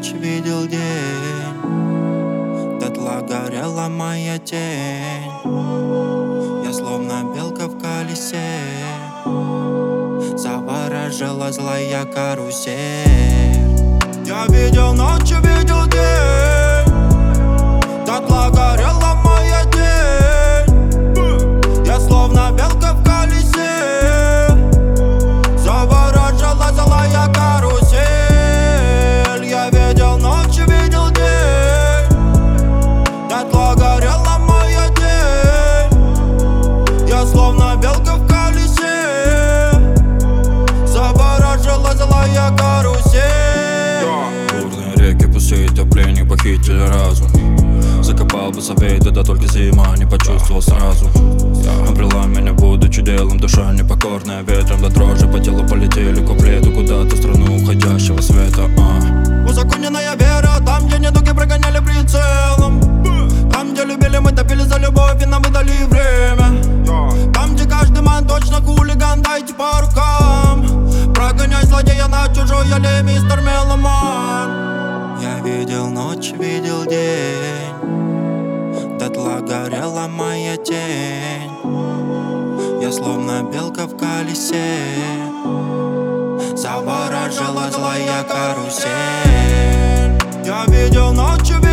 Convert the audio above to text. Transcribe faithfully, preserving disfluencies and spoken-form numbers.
ночь, видел день, дотла горела моя тень. Я словно белка в колесе, заворожила злая карусель. Я видел ночь, видел день, дотла горела моя тень. Я словно белка в колесе, заворожила злая карусель. Я видел ночь, видел день, дотла горела моя тень. Я словно белка в колесе, заворожила злая карусель. Бурные реки, пустые топления похитили разум. Закопал бы совей, тогда только зима не почувствовал сразу. Обрела меня, будучи делом, душа непокорная ветром до дрожи. По телу полетели куплеты куда-то в страну уходящего света. а. Узаконенная вера, там, где недуги прогоняли прицелом. Там, где любили, мы топили за любовь и нам выдали время. Там, где каждый ман точно хулиган, дайте по рукам. Прогоняй злодея на чужой аллее, мистер Меломан. Я видел ночь, видел день, дотла горела моя тень. Я словно белка в колесе, заворожила злая карусель. Я видел ночь, видел